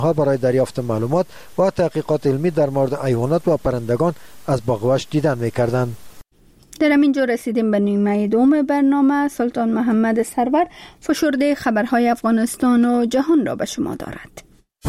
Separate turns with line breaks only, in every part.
برای دریافت معلومات و تحقیقات علمی در مورد حیوانات و پرندگان از باغوش دیدن می‌کردند.
در همین جا رسیدیم به نیمه دوم برنامه. سلطان محمد سرور فشرده خبرهای افغانستان و جهان را به شما دارد.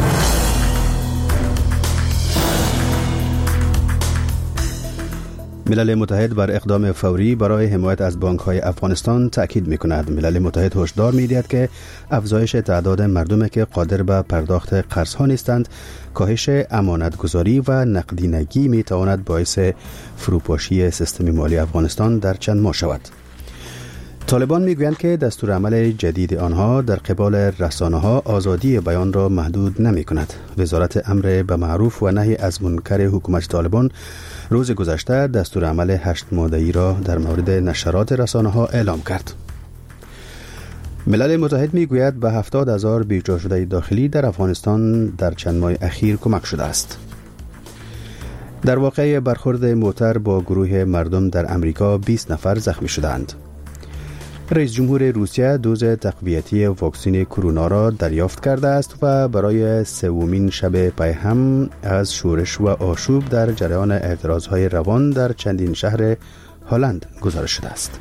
ملل متحد بر اقدام فوری برای حمایت از بانک‌های افغانستان تأکید می‌کند. ملل متحد هشدار می‌دهد که افزایش تعداد مردمی که قادر به پرداخت قرض‌ها نیستند، کاهش امانتگذاری و نقدینگی می‌تواند باعث فروپاشی سیستم مالی افغانستان در چند ماه شود. طالبان میگویند که دستورالعمل جدید آنها در قبال رسانه‌ها آزادی بیان را محدود نمی‌کند. وزارت امر به معروف و نهی از منکر حکومت طالبان روز گذشته دستورالعمل 8 ماده‌ای را در مورد نشرات رسانه‌ها اعلام کرد. ملل متحد میگوید به 70,000 بیجا شده داخلی در افغانستان در چند ماه اخیر کمک شده است. در واقع برخورد موتر با گروه مردم در امریکا 20 نفر زخمی شدند. رئیس جمهور روسیه دوز تقویتی واکسن کرونا را دریافت کرده است و برای سومین شب پی هم از شورش و آشوب در جریان اعتراضهای روان در چندین شهر هلند گزارش شده است.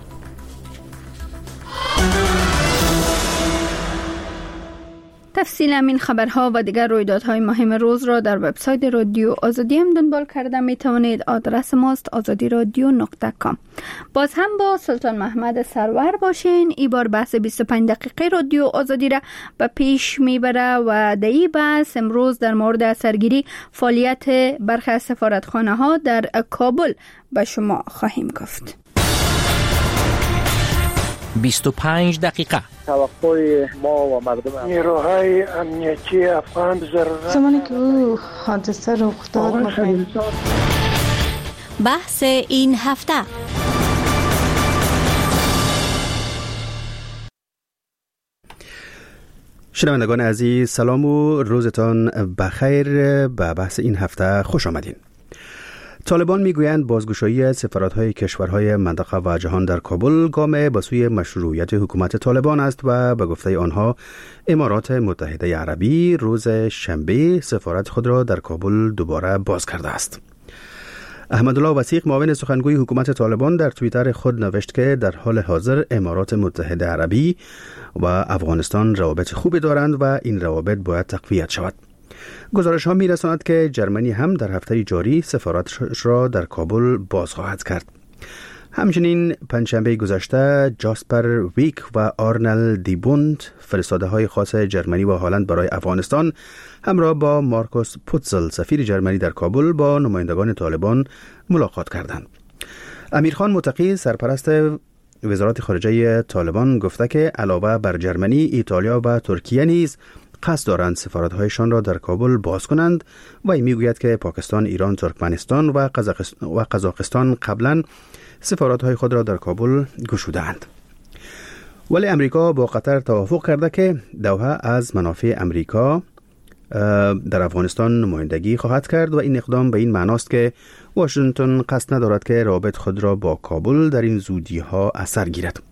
تفصیل این خبرها و دیگر رویدادهای مهم روز را در وبسایت رادیو آزادی هم دنبال کرده می توانید. آدرس ماست azadiradio.com. باز هم با سلطان محمد سرور باشین. این بار بحث 25 دقیقه رادیو آزادی را به پیش میبره و در این بحث امروز در مورد سرگیری فعالیت برخی از سفارتخانه ها در کابل به شما خواهیم گفت.
25 دقیقه
توقع ما و مردم
نیروهای امنیتی افغان ضرورت
زمانی که او حادثه رخ داد
بحث این هفته.
شنوندگان عزیز سلام و روزتان بخیر. به بحث این هفته خوش آمدین. طالبان میگویند بازگشایی سفارت‌های کشورهای منطقه و جهان در کابل گام به سوی مشروعیت حکومت طالبان است و به گفته آنها امارات متحده عربی روز شنبه سفارت خود را در کابل دوباره باز کرده است. احمدالله وثیق معاون سخنگوی حکومت طالبان در توییتر خود نوشت که در حال حاضر امارات متحده عربی و افغانستان روابط خوبی دارند و این روابط باید تقویت شود. گزارش ها می رساند که جرمنی هم در هفته جاری سفارتش را در کابل باز خواهد کرد. همچنین پنجشنبه گذشته جاسپر ویک و آرنل دیبوند فرستاده های خاص جرمنی و هلند برای افغانستان همراه با مارکوس پوتزل سفیر جرمنی در کابل با نمایندگان طالبان ملاقات کردند. امیرخان متقی سرپرست وزارت خارجه طالبان گفته که علاوه بر جرمنی، ایتالیا و ترکیه نیز قصد دارند سفارت‌هایشان را در کابل باز کنند و این میگوید که پاکستان، ایران، ترکمنستان و قزاقستان قبلا سفارت‌های خود را در کابل گشودند. ولی امریکا با قطر توافق کرده که دوحه از منافع امریکا در افغانستان نمایندگی خواهد کرد و این اقدام به این معناست که واشنگتن قصد ندارد که روابط خود را با کابل در این زودی‌ها اثر گیرد.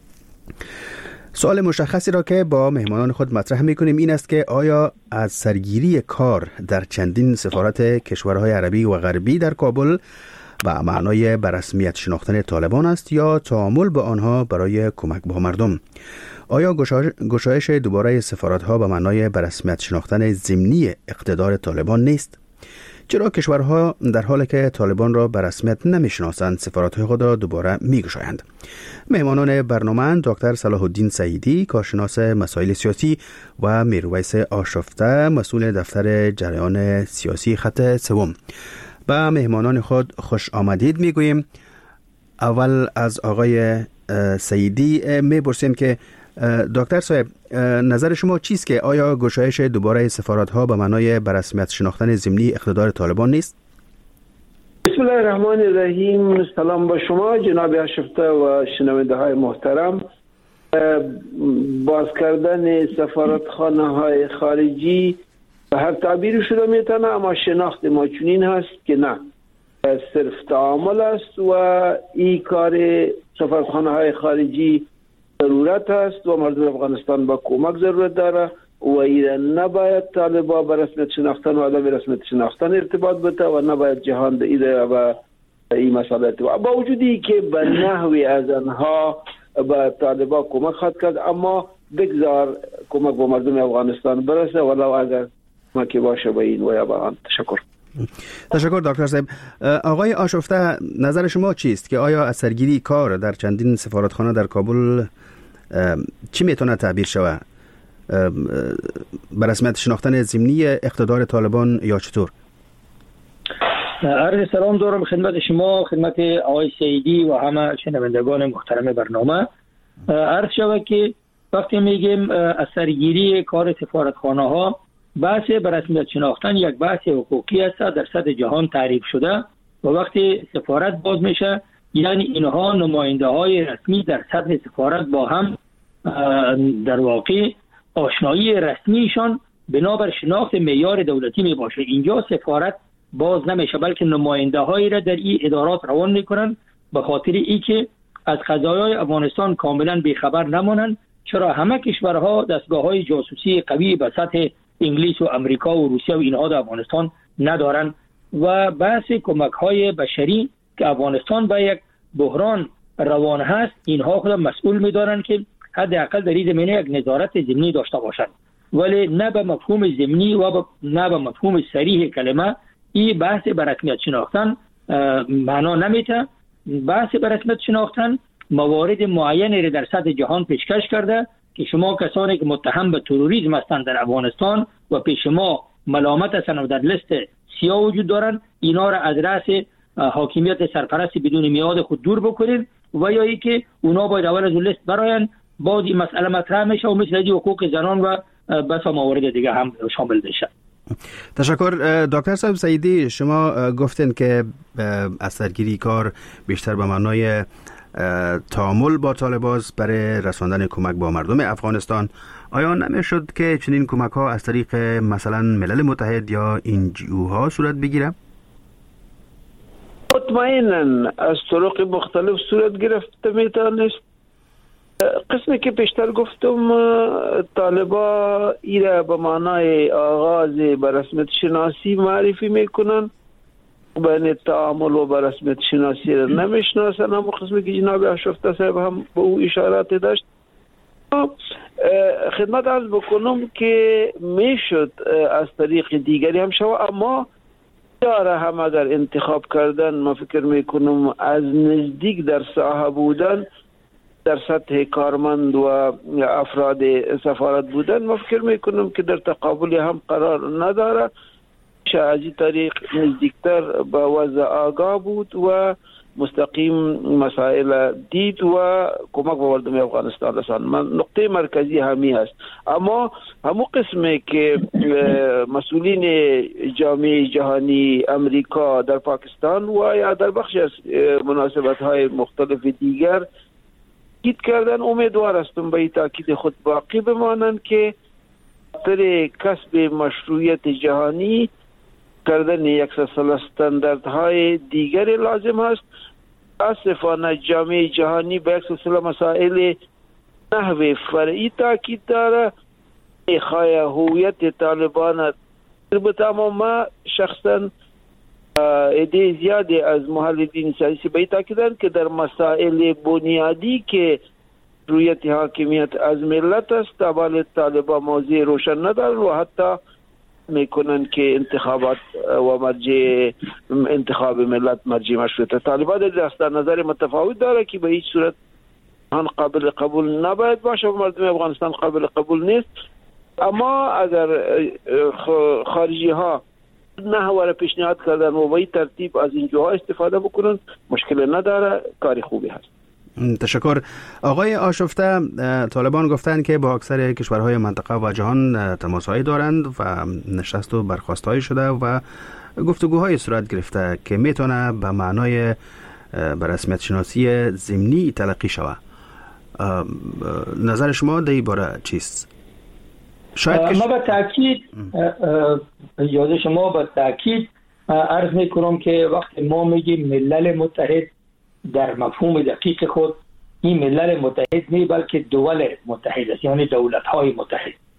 سوال مشخصی را که با مهمانان خود مطرح می‌کنیم این است که آیا از سرگیری کار در چندین سفارت کشورهای عربی و غربی در کابل به معنای به رسمیت شناختن طالبان است یا تعامل با آنها برای کمک به مردم؟ آیا گشایش دوباره سفارت‌ها به معنای به رسمیت شناختن ضمنی اقتدار طالبان نیست؟ چرا کشورها در حالی که طالبان را به رسمیت نمی‌شناسند سفارت‌های خود را دوباره می‌گشایند؟ مهمانان برنامه دکتر صلاح الدین سعیدی کارشناس مسائل سیاسی و میرویس آشفته مسئول دفتر جریان سیاسی خط سوم. با مهمانان خود خوش آمدید میگوییم. اول از آقای سعیدی میپرسیم که دکتر صاحب نظر شما چیست که آیا گشایش دوباره سفارت‌ها به معنای به رسمیت شناختن ضمنی اقتدار طالبان نیست؟
بسم الله الرحمن الرحیم. سلام با شما جناب آشفته و شنونده های محترم. باز کردن سفارتخانه های خارجی به هر تعبیر شده میتونه، اما شناخت ما چنین هست که نه، صرف تعامل است و این کار سفارتخانه های خارجی ضرورت است و مردم افغانستان با کمک ضرورت داره و این نباید طالبان به رسمیت شناختن و عدم رسمیت شناختن ارتباط بده و نباید جهان به این مسئله ارتباط. با وجودی که به نحوی از آنها به طالبان کمک خواهد کرد، اما بگذار کمک به مردم افغانستان برسه ولو اگر کمکی باشه به این و یا به آن.
تشکر دکتر صاحب. آقای آشفته، نظر شما چیست که آیا اثرگیری کار در چندین سفارتخانه در کابل چی میتونه تعبیر شود؟ به رسمیت شناختن ضمنی اقتدار طالبان یا چطور؟
عرض سلام دارم خدمت شما، خدمت آقای سیدی و همه شنوندگان محترم برنامه. عرض شود که وقتی میگیم اثرگیری کار سفارتخانه ها، بحث به رسمیت شناختن یک بحث حقوقی است در سطح جهان تعریف شده و وقتی سفارت باز میشه یعنی اینها نماینده های رسمی در سطح سفارت با هم در واقع آشنایی رسمیشان بنابر شناخت معیار دولتی می باشه. اینجا سفارت باز نمیشه بلکه نماینده هایی را در این ادارات روان میکنن به خاطر ای که از قضایای افغانستان کاملا بیخبر نمانند، چرا همه کشورها دستگاه های جاسوسی قوی به سطح انگلیس و امریکا و روسیه و اینها در افغانستان ندارن و بحث کمک های بشری که افغانستان به یک بحران روان هست اینها خود مسئول میدارن که حداقل در این زمینه یک نظارت ضمنی داشته باشند، ولی نه به مفهوم ضمنی و نه به مفهوم صریح کلمه این بحث به رسمیت شناختن معنا نمیده. بحث به رسمیت شناختن موارد معینی را در سطح جهان پیشکش کرده که شما کسانی که متهم به تروریسم هستند در افغانستان و پیش ما ملامت هستند و در لیست سیاه وجود دارند، اینا را از رأس حاکمیت سرپرست بدون میعاد خود دور بکنید و یا ای که اونا باید اول از لیست براین، باز این مسئله مطرح میشه و مثل حقوق زنان و بس موارد دیگه هم شامل بشه.
تشکر. دکتر صاحب سیدی، شما گفتین که اثرگیری کار بیشتر به معنای تعامل با طالبان برای رساندن کمک با مردم افغانستان. آیا نمیشد که چنین کمک ها از طریق مثلا ملل متحد یا NGO ها صورت بگیره؟
مطمئناً از طرق مختلف صورت گرفته میتونست. قسمی که پیشتر گفتم طالبان ایره به معنای آغاز به رسمیت شناسی معرفی میکنن، بین تعامل و به رسمیت شناسی را نمیشناسن. هم قسمی که جناب آشفته صاحب هم به او اشارات داشت. خدمت عرض بکنم که میشد از طریق دیگری هم شود، اما داره هم اگر انتخاب کردن ما فکر میکنم از نزدیک در ساحه بودن، در سطح کارمند و افراد سفارت بودن، ما فکر میکنم که در تقابل هم قرار نداره. از این طریق نزدیکتر به وضع آگاه بود و مستقیم مسائل دید و کمک به مردم افغانستان رساند. نقطه مرکزی همی است. اما همون قسمی که مسئولین جامعه جهانی امریکا در پاکستان و یا در بخش از مناسبت های مختلف دیگر تاکید کردن، امیدوار هستم به این تاکید خود باقی بمانند که در کسب مشروعیت جهانی کردن یک سلسله استانداردهای دیگری لازم است. متاسفانه جامعه جهانی به یک سلسله مسائل نحو فرعی تاکید داره. خواهی هویت طالبان البته ما شخصا عده زیادی از محللین سیاسی به تاکیدند که در مسائل بنیادی که رویت حاکمیت از ملت است اول طالبان موضوع روشن ندارند و حتی میکنن که انتخابات و مرجع انتخاب ملت مرجع مشروعیت طالبان در نظر متفاوت داره که به هیچ صورت آن قابل قبول نباید باشه و مردم افغانستان قابل قبول نیست. اما اگر خارجی ها نحوه را پیشنهاد کردن و به این ترتیب از این جاها استفاده بکنن مشکل نداره، کاری خوبی هست.
تشکر. آقای آشفته، طالبان گفتند که با اکثر کشورهای منطقه و جهان تماسهایی دارند و نشست و برخاستهایی شده و گفتگوهای صورت گرفته که میتونه به معنای به رسمیت شناسی ضمنی تلقی شود. نظر شما در این باره چیست؟
ما به تأکید یاد شما به تأکید عرض میکنم که وقتی ما میگیم ملل متحد در مفهوم دقیق خود این ملل متحد نه بلکه دول متحد است، یعنی دولت های متحد.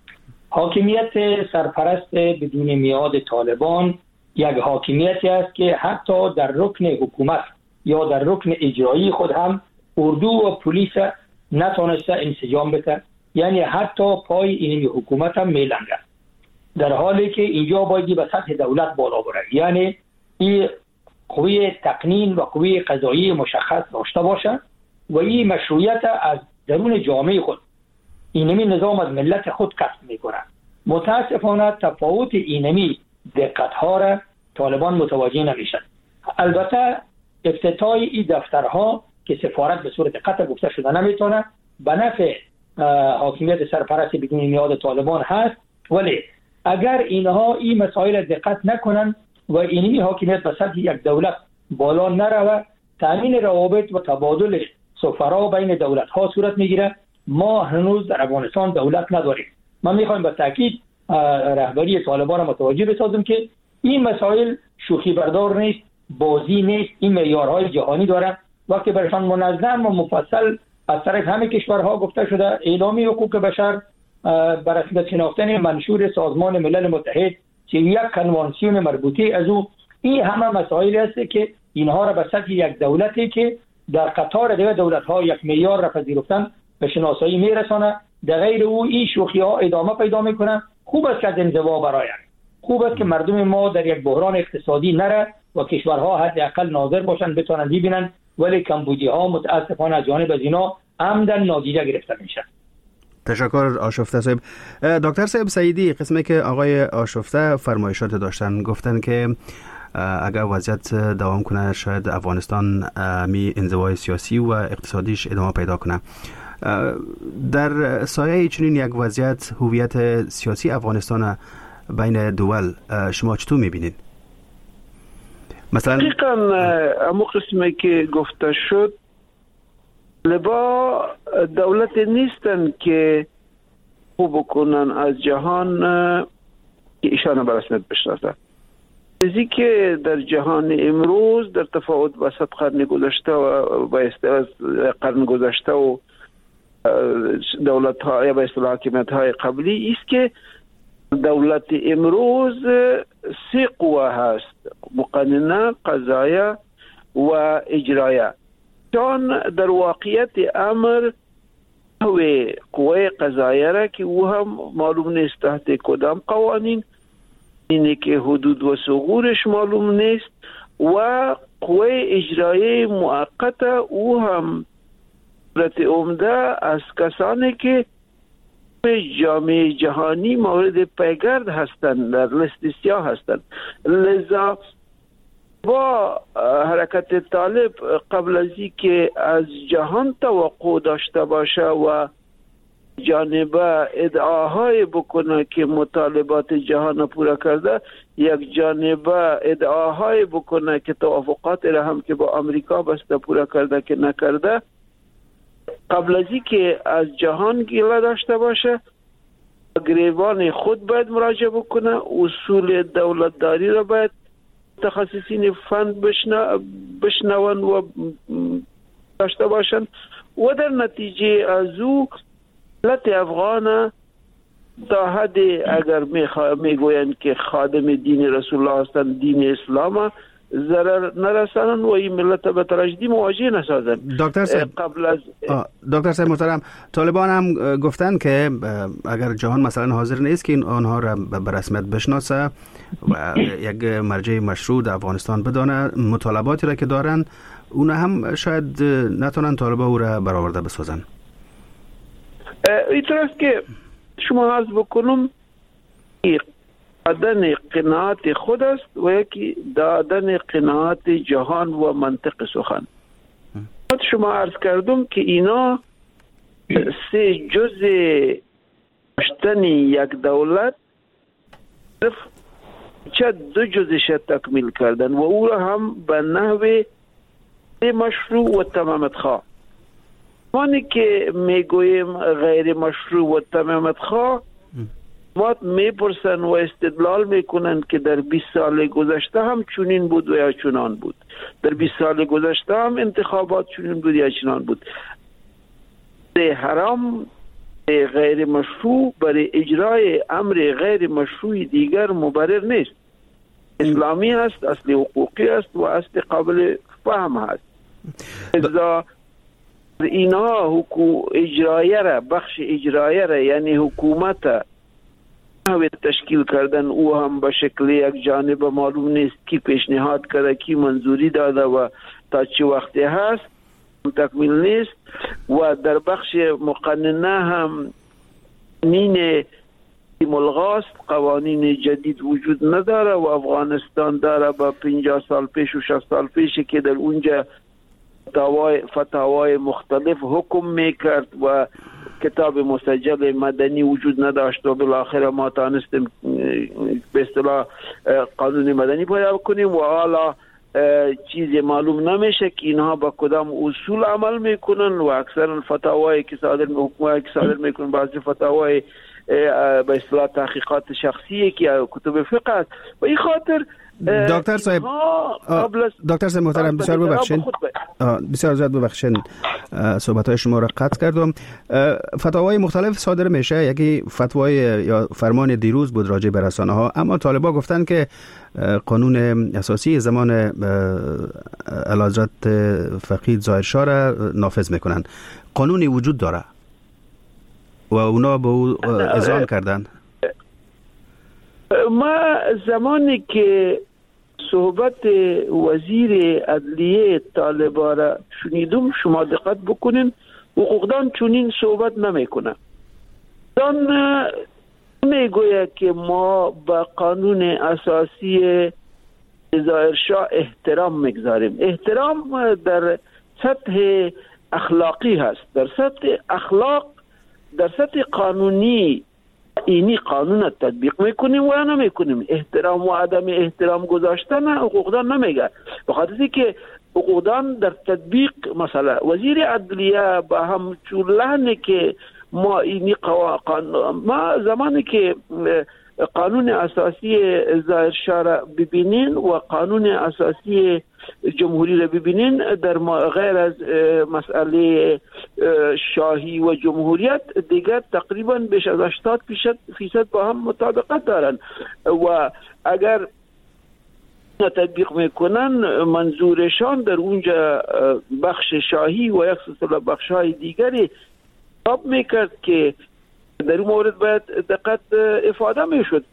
حاکمیت سرپرست بدون میعاد طالبان یک حاکمیتی است که حتی در رکن حکومت یا در رکن اجرایی خود هم اردو و پلیس نتونسته انسجام بده، یعنی حتی پای این حکومت هم میلنگه، در حالی که اینجا باید به سطح دولت بالا بره، یعنی این قوی تقنین و قوی قضایی مشخص داشته باشه و این مشروعیت از درون جامعه خود اینمی نظام از ملت خود کسب میکنه. متاسفانه تفاوت اینمی دقت ها را طالبان متوجه نمیشن. البته افتتاح این دفترها که سفارت به صورت قطع گفته شده نمیتونه به نفع حاکمیت سرپرست بدون میعاد طالبان هست، ولی اگر اینها این مسائل دقت نکنن و اینمی حاکمیت به سطح یک دولت بالا نروه، تامین روابط و تبادل سفرا بین دولت ها صورت میگیره. ما هنوز در افغانستان دولت نداریم. ما میخوایم به تاکید رهبری طالبان متوجه بسازیم که این مسائل شوخی بردار نیست، بازی نیست، این معیارهای جهانی داره. وقتی برشان منظم و مفصل از طرف همه کشورها گفته شده اعلامیه حقوق بشر بر اساس شناختن منشور سازمان ملل متحد که یک کنوانسیون مربوطه از او، این همه مسائل است که اینها را به سطح یک دولتی که در قطار دیگر دولت‌ها یک معیار را پذیرفتن به شناسایی میرسانه، در غیر او این شوخی ها ادامه پیدا میکنن. خوب است که از انزوا برآیند، خوب است که مردم ما در یک بحران اقتصادی نره و کشورها حداقل ناظر باشند بتونن ببینن، ولی کمبودی ها متاسفانه از جانب از اینا عمدن نادیده گرفته میشن.
تشکر آشفته صاحب. دکتر صاحب سعیدی، قسمی که آقای آشفته فرمایشات داشتن، گفتن که اگر وضعیت دوام کنه شاید افغانستان می انزوای سیاسی و اقتصادیش ادامه پیدا کنه. در سایه چنین یک وضعیت هویت سیاسی افغانستان بین دول شما چطور میبینید؟ مثلا
دقیقا امو قسمی که گفته شد، لبا دولت نیستن که خوب کنن از جهان که ایشان به رسمیت بشناسن. چیزی که در جهان امروز در تفاوت با 100 قرن گذشته و با از قرن گذشته و دولت ها یا به اصطلاح حاکمیت های قبلی است که دولت امروز 3 قوه هست: مقننه، قضایه و اجرایه. چون در واقعیت امر قوه قضایه را که او هم معلوم نیست تحت کدام قوانین، اینه که حدود و ثغورش معلوم نیست، و قوه اجرایه موقته او هم صورت عمده از کسانی که جامعه جهانی مورد پیگرد هستند، در لیست سیاه هستند. لذا با حرکت طالب قبل از اینکه از جهان توقع داشته باشه و جانبه ادعاهای بکنه که مطالبات جهان پورا کرده، یک جانبه ادعاهای بکنه که توافقات را هم که با امریکا بسته پورا کرده که نکرده، قبل از اینکه از جهان گله داشته باشه گریبان خود باید مراجعه بکنه. اصول دولتداری را باید متخصصین فن بشنون و داشته باشند و در نتیجه از او ملت افغان تا حد اگر میگویند که خادم دین رسول الله هستند، دین اسلام، ضرر نرسانن و این ملت به تراژدی مواجه نسازن.
دکتر صاحب محترم، طالبان هم گفتن که اگر جهان مثلا حاضر نیست که آنها را به رسمیت بشناسه و یک مرجع مشروع در افغانستان بدانه، مطالباتی را که دارن اون هم شاید نتونن طالبان او را برآورده بسازن.
اینطور است که شما عرض بکنم دادن قناعت خود است و یکی دادن قناعت جهان و منطق سخن. شما عرض کردم که اینا 3 جزء داشتن یک دولت چه 2 جزش تکمیل کردن و او را هم به نحو مشروع و تمامت خواه. مانی که میگویم غیر مشروع و تمامت خواه، ما میپرسن و استدلال میکنن که در 20 سال گذشته هم چنین بود و یا چنان بود، در 20 سال گذشته هم انتخابات چنین بود یا چنان بود. حرام غیر مشروع برای اجرای امر غیر مشروع دیگر مبرر نیست. اسلامی است، اصل حقوقی است و اصل قابل فهم است. ازا اینا اجرایه را، بخش اجرایه را یعنی حکومت تشکیل کردن او هم به شکل یک جانب معلوم نیست کی پیشنهاد کرده، کی منظوری داده و تا چه وقتی هست تکمیل نیست. و در بخش مقننه هم نین ملغاست، قوانین جدید وجود نداره و افغانستان داره با 50 سال پیش و 60 سال پیش که در اونجا فتاوای مختلف حکم میکرد و کتاب مسجل مدنی وجود نداشت و بالاخره ما تانستیم به اصطلاح قانون مدنی پیدا کنیم و حالا چیزی معلوم نمیشه که اینها با کدام اصول عمل میکنن و اکثرا فتاوایی که صادر میکنن بعضی فتاوای به اصطلاح تحقیقات شخصی که کتب فقه است و این خاطر
دکتر صاحب محترم بسیار ببخشید، بسیار زیاد ببخشید صحبت‌های شما را قطع کردم. فتاوای مختلف صادر میشه. یکی فتوای یا فرمان دیروز بود راجع به رسانه‌ها، اما طالبان گفتن که قانون اساسی زمان اعلیحضرت فقید ظاهرشاه را نافذ میکنن. قانونی وجود داره و اونا به او اذعان کردن.
ما زمانی که صحبت وزیر عدلیه طالبان را شنیدم، شما دقت بکنین، حقوقدان چنین صحبت نمیکنه. دان میگوید که ما با قانون اساسی ظاهرشاه احترام میگذاریم. احترام در سطح اخلاقی هست، در سطح اخلاق، در سطح قانونی اینی قانون تطبیق میکنیم و نمیکنیم. احترام و عدم احترام گذاشتن حقوقدان نمیگه، بخاطر که حقوقدان در تطبیق مثلا وزیر عدلیه با هم چولهنه که ما اینی ما زمانی که قانون اساسی ظاهرشاه را ببینین و قانون اساسی جمهوری را ببینین، در غیر از مسئله شاهی و جمهوریت دیگر تقریبا بیش از 80% با هم مطابقت دارن و اگر تطبیق میکنن منظورشان در اونجا بخش شاهی و یک سلسله بخش های دیگری تاب میکرد که در این مورد باید دقت افاده میشد.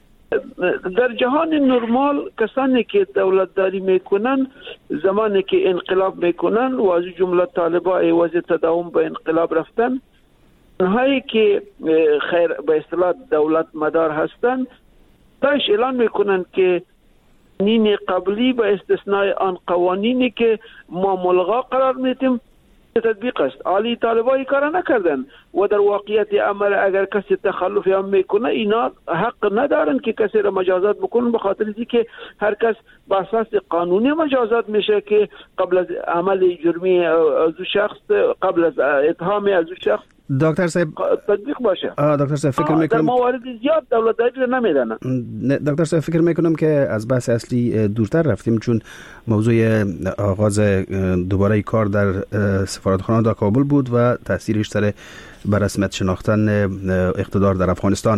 در جهان نرمال کسانی که دولتداری میکنن زمانی که انقلاب میکنن و از جمله طالبان عوض تداوم به انقلاب رفتن، اونهایی که خیر به اصطلاح دولت مدار هستن داعش اعلان میکنن که نین قبلی به استثناء آن قوانینی که ما ملغا قرار میدیم تطبیق است. عالی طالبایی کار نکردن و در واقعیت عمل اگر کسی تخلفی هم میکنه اینا حق ندارن که کسی را مجازات بکنن، به خاطر اینکه هر کس با اساس قانونی مجازات میشه که قبل از عمل جرمی از شخص، قبل از اتهام از شخص
دکتر صاحب
تطبیق باشه.
دکتر صاحب فکر میکنم
در موارد زیاد دولت‌داری نمیدونن.
دکتر صاحب فکر میکنم که از بحث اصلی دورتر رفتیم، چون موضوع آغاز دوباره کار در سفارتخانه در کابل بود و تاثیرش سر به رسمیت شناختن اقتدار در افغانستان.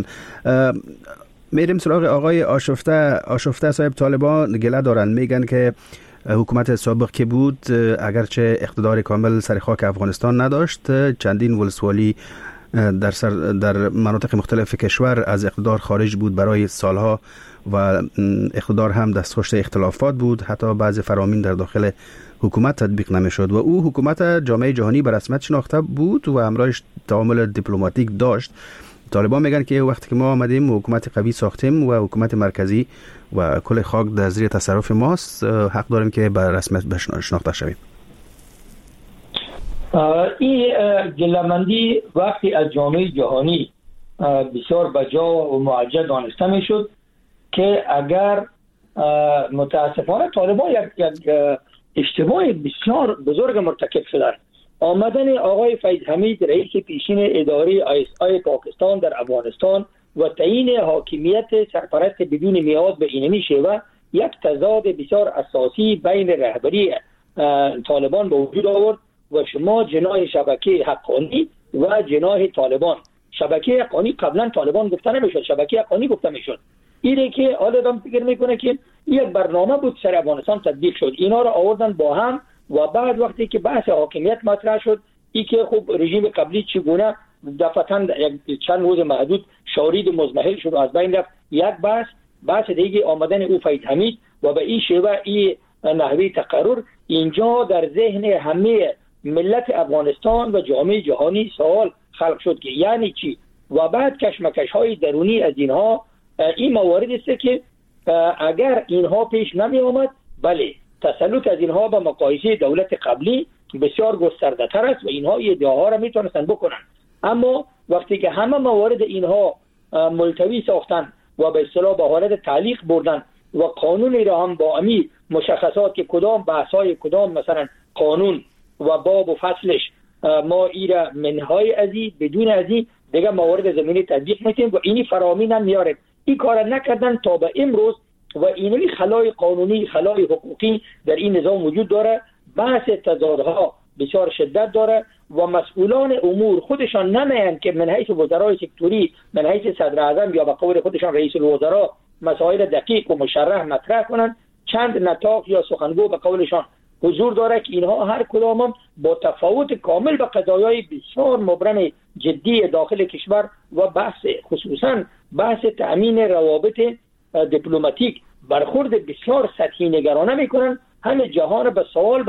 میریم سراغ آقای آشفته صاحب. طالبان گله دارن، میگن که حکومت سابق که بود اگرچه اقتدار کامل سر خاک افغانستان نداشت، چندین ولسوالی در مناطق مختلف کشور از اقتدار خارج بود برای سالها و اقتدار هم دستخوش اختلافات بود، حتی بعض فرامین در داخل حکومت تطبیق نمیشد و او حکومت جامعه جهانی به رسمیت شناخته بود و همراهش تعامل دیپلماتیک داشت. طالبان میگن که وقتی که ما آمدیم حکومت قوی ساختیم و حکومت مرکزی و کل خاک در زیر تصرف ماست، حق داریم که به رسمیت شناخته شویم.
این گله‌مندی وقتی از جامعه جهانی بسیار بجا و معجز دانسته میشد که اگر متاسفانه طالبان یک اشتباه بسیار بزرگ مرتکب شدند. آمدن آقای فیض حمید رئیس پیشین اداره ISI پاکستان در افغانستان و تعیین حاکمیت سرپرست بدون میعاد به اینمی شیوه یک تضاد بسیار اساسی بین رهبری طالبان به وجود آورد و شما جناح شبکه حقانی و جناح طالبان شبکه حقانی قبلا طالبان گفته نمیشد، شبکه حقانی گفته میشد. اینه که حالا آدم فکر میکنه که یک برنامه بود سر افغانستان تطبیق شد، اینا رو آوردن با هم و بعد وقتی که بحث حاکمیت مطرح شد، ای که خب رژیم قبلی چگونه دفعتاً چند روز محدود شارید و مزمحل شد و از بین رفت، یک بحث دیگه آمدن او فید حمید و به این شیوه این نحوه تقرر اینجا در ذهن همه ملت افغانستان و جامعه جهانی سوال خلق شد که یعنی چی، و بعد کشمکش های درونی از اینها. این موارد است که اگر اینها پیش نمی آمد، بله تسلط از اینها به مقایسه دولت قبلی بسیار گسترده تر است و اینها ادعاها را میتونستن بکنن. اما وقتی که همه موارد اینها ملتوی ساختن و به اصطلاح به حالت تعلیق بردن و قانون را هم با امی مشخصات که کدام بحث‌های کدام مثلا قانون و باب و فصلش ما ایرا منهای ازی بدون ازی دیگه موارد زمینی تطبیق میتیم و اینی فرامی نمیاره. این کار نکردن تا به امروز و اینی خلای قانونی خلای حقوقی در این نظام وجود داره. بحث تضادها بسیار شدت داره و مسئولان امور خودشان نمیان که من حیث وزرای سکتوری، من حیث صدر اعظم یا به قول خودشان رئیس الوزراء مسائل دقیق و مشرح مطرح کنند. چند نطاق یا سخنگو به قولشان حضور داره که اینها هر کدام با تفاوت کامل به قضایای بسیار مبرم جدی داخل کشور و خصوصا بحث تأمین روابط دیپلماتیک برخورد بسیار سطحی نگرانه میکنن. همه جهان به سوال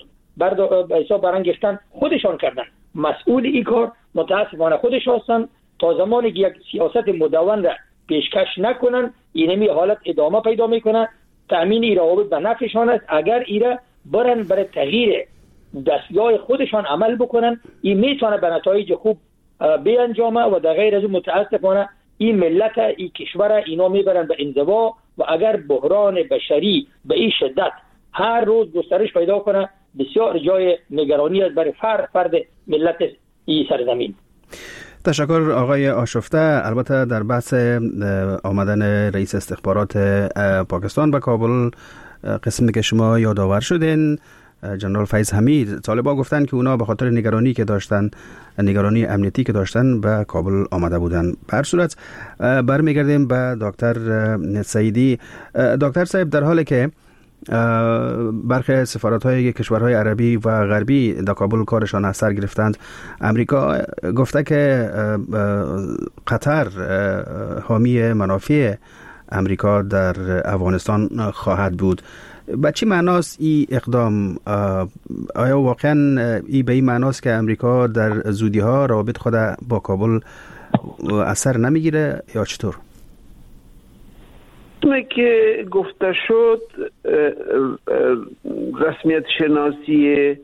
برانگیختن خودشان کردن. مسئول این کار متاسفانه خودش هستند. تا زمانی که یک سیاست مدون را پیشکش نکنن اینمی حالت ادامه پیدا میکنه. تأمین این روابط به نفعشان است. اگر ایره برن برای تغییر دستگاه خودشان عمل بکنن، این میتونه به نتایج خوب بیانجامه و در غیر از متاسفانه این ملت این کشور اینا میبرن به انزوا و اگر بحران بشری به این شدت هر روز گسترش پیدا کنه بسیار جای نگرانی است برای فرد ملت این سرزمین.
تشکر آقای آشفته. البته در بحث آمدن رئیس استخبارات پاکستان به کابل قسمی که شما یادآور شدین، جنرال فیض حمید، طالبان گفتن که اونا به خاطر نگرانی که داشتن، نگرانی امنیتی که داشتن به کابل آمده بودن. به هر صورت برمیگردیم به دکتر سعیدی. دکتر صاحب، در حالی که برخی سفارت‌های کشورهای عربی و غربی در کابل کارشان از سر گرفتند، امریکا گفته که قطر حامی منافع امریکا در افغانستان خواهد بود. به چی معناست این اقدام؟ آیا واقعا این به این معناست که امریکا در زودی‌ها روابط خود با کابل اثر نمیگیره یا چطور؟
که گفته شد رسمیت شناسی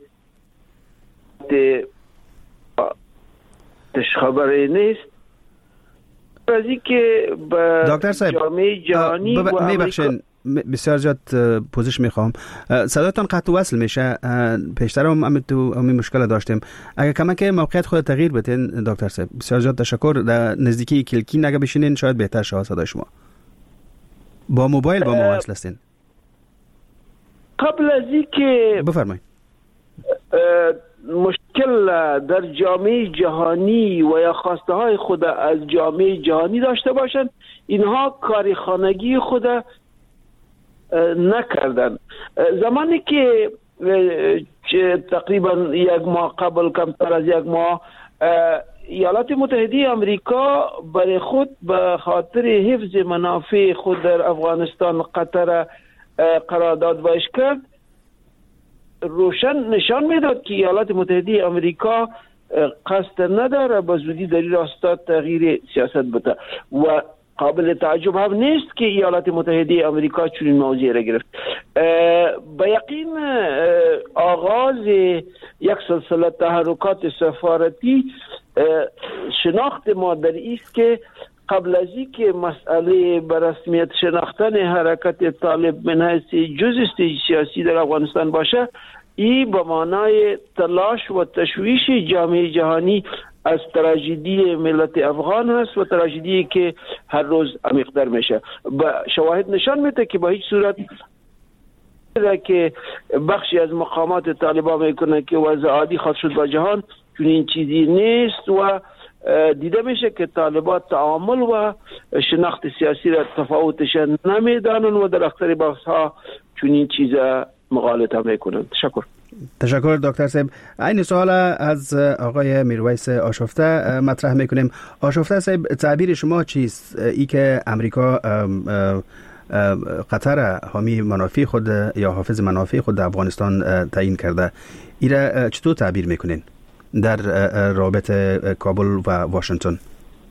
خبری نیست. از اینکه به جامعه جهانی
میبخشین بسیار زیاد پوزش میخوام، صداتان قطع وصل میشه. پیشتر هم تو همین مشکل داشتیم. اگر کمک موقعیت خود تغییر بدین دکتر صاحب، بسیار زیاد تشکر. در نزدیکی کلکی نگه بشینین شاید بهتر شود صدای شما. با موبایل با ما وصل هستین.
قبل از اینکه
بفرمایید
مشکل در جامعه جهانی و یا خواسته های خود از جامعه جهانی داشته باشند، اینها کاری خانگی خود نکردن. زمانی که تقریبا یک ماه قبل، کمتر از یک ماه، ایالات متحده آمریکا برای خود به خاطر حفظ منافع خود در افغانستان قطر قرارداد وضع کرد، روشن نشان میداد که ایالات متحده آمریکا قصد نداره به زودی در این راستا تغییر سیاست بده و قابل تعجب هم نیست که ایالات متحده آمریکا چنین موضوعی را گرفت. به یقین آغاز یک سلسله تحرکات سفارتی شناخت ما در است که قبل از اینکه مسئله به رسمیت شناختن حرکت طالب من حیث جزء سیاسی در افغانستان باشه، این به معنای تلاش و تشویش جامعه جهانی از تراژدی ملت افغان هست و تراژدی که هر روز عمیق‌تر میشه. شواهد نشان میده که با هیچ صورت که بخشی از مقامات طالبان میکنه که وضع عادی خواهد شد با جهان، چون این چیزی نیست و دیده میشه که طالبان تعامل و شناخت سیاسی را تفاوتش نمیدانن و در اکثر بحث ها چنین چیزا مغالطه میکنن.
تشکر دکتر صاحب. این سوال از آقای میرویس آشفته مطرح میکنیم. آشفته صاحب، تعبیر شما چیست؟ ای که امریکا قطر حامی منافع خود یا حافظ منافع خود در افغانستان تعیین کرده، ای را چطور تعبیر میکنین در رابطه کابل و واشنگتن؟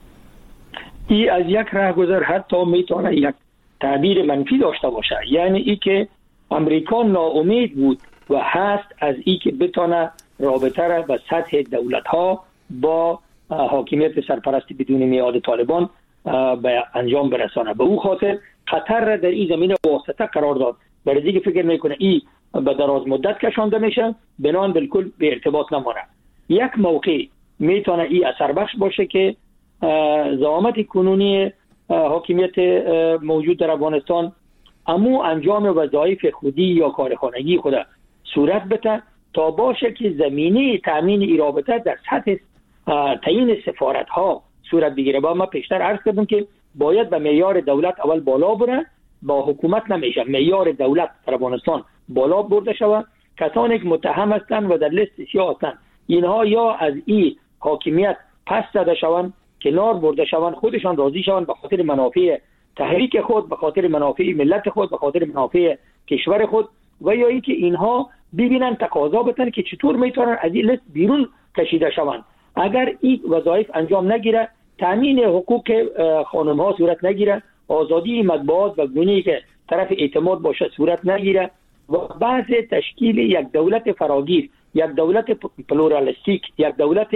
ای از یک راهگذر حتی میتونه یک تعبیر منفی داشته باشه، یعنی ای که امریکا ناامید بود و هست از ای که بتونه رابطه را به سطح دولت ها با حاکمیت سرپرست بدون میعاد طالبان به انجام برسانه. به او خاطر قطر را در این زمینه واسطه قرار داد. برای دیگه فکر میکنه ای به دراز مدت کشانده میشه، بنان بالکل به ارتباط نمانه. یک موقع میتونه ای اثر بخش باشه که زعامت کنونی حاکمیت موجود در افغانستان امو انجام وظایف خودی یا کارخانگی خود صورت بده تا باشه که زمینه تامین ای رابطه در سطح تعیین سفارت ها صورت بگیره. با ما پیشتر عرض کردم که باید به معیار دولت اول بالا بره، با حکومت نمیشه. معیار دولت در افغانستان بالا برده شود. کسانی که متهم هستند و در لیست سیاه هستند اینها یا از این حاکمیت پس زده شوند، کنار برده شوند، خودشان راضی شوند به خاطر منافع تحریک خود، به خاطر منافع ملت خود، به خاطر منافع کشور خود، و یا اینکه اینها ببینن تقاضا بتن که چطور میتونن از این لیست بیرون کشیده شوند. اگر این وظایف انجام نگیره، تامین حقوق خانم ها صورت نگیره، آزادی مطبوعات و گونه‌ای که طرف اعتماد باشه صورت نگیره و بعض تشکیل یک دولت فراگیر، یک دولت پلورالیستیک، یک دولت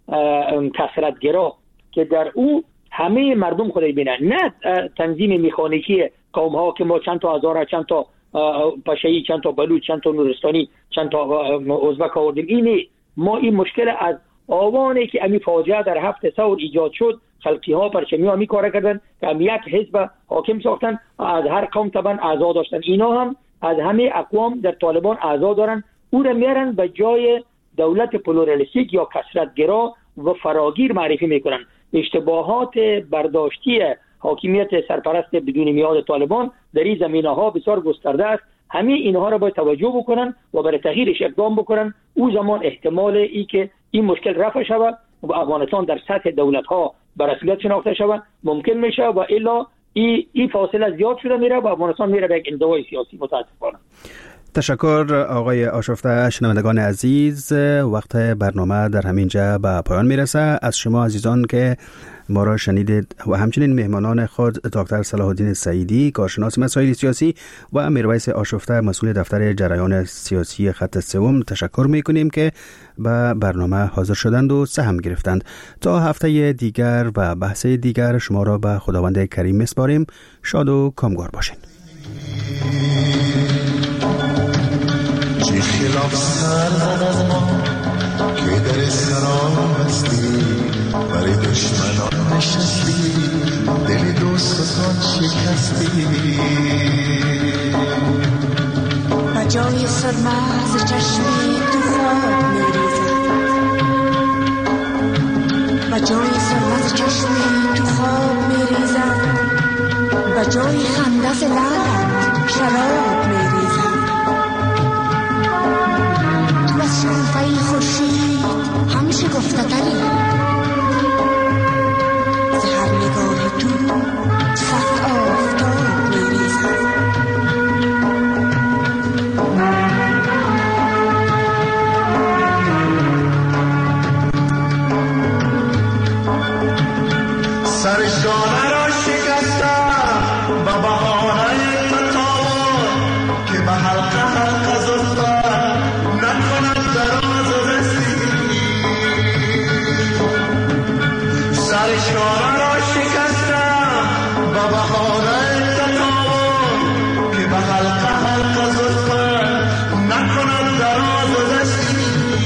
کثرت‌گرا که در او همه مردم خود ببینن، نه تنظیم مکانیکی قوم ها که ما چند تا هزار، چند تا پشایی، چند تا بلوچ، چند تا نورستانی، چند تا ازبک آوردیم. اینه ما این مشکل از آوانی که امی فاجعه در 7 ثور ایجاد شد، خلقی ها پرچمی ها می کار کردن که هم یک حزب حاکم ساختن، از هر قوم طبعا اعضا داشتن. اینا هم از همه اقوام در طالبان اعضا دارن، او را میارن به جای دولت پلورالیستیک یا کثرت‌گرا و فراگیر معرفی میکنن. اشتباهات برداشتی حاکمیت سرپرست بدون میعاد طالبان در این زمینه‌ها بسیار گسترده است. همه اینها را باید توجه بکنن و برای تغییرش اقدام بکنن. او زمان احتمال ای که این مشکل رفع شود و افغانستان در سطح دولت‌ها به رسمیت شناخته شود ممکن میشه، و الا این فاصله زیاد شده میره و افغانستان میره به یک انزوای سیاسی. متاسفانه.
تشکر آقای آشفته. شنوندگان عزیز، وقت برنامه در همینجا به پایان میرسه. از شما عزیزان که ما را شنیدید و همچنین مهمانان خود دکتر صلاح الدین سعیدی، کارشناس مسائل سیاسی، و میرویس آشفته، مسئول دفتر جریان سیاسی خط سوم، تشکر میکنیم که به برنامه حاضر شدند و سهم گرفتند. تا هفته دیگر و بحث دیگر شما را به خداوند کریم میسپاریم. شاد و کامگار باشین.
خلاف سر زد از ما که در سرام هستی، برای دشمنان نشستی، دل دوستان شکستی.
و جای سرمز چشمی تو خواب میریزد، و جای سرمز چشمی تو خواب میریزد، و جای خندز لعلت شراب میریزد. شنفهی خورشید هم شکفته تری، زهر نگاه تو صف آفتاب میریزد.
سرشانه را شکستم با بهانه تطاول که به حلقه حلقه زلفم نکنم دراز و رسی. سرشانه را شکستم با بهانه تطاول که به حلقه حلقه زلفم نکنم دراز و رسی.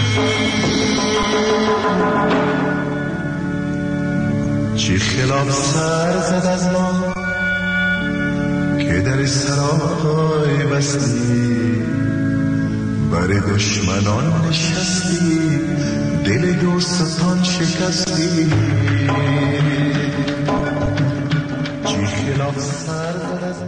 چی خلاف سر زد از ما که در سرای بستی، برای دشمنان نشستی، دل دوستان شکستی چی خلاف سر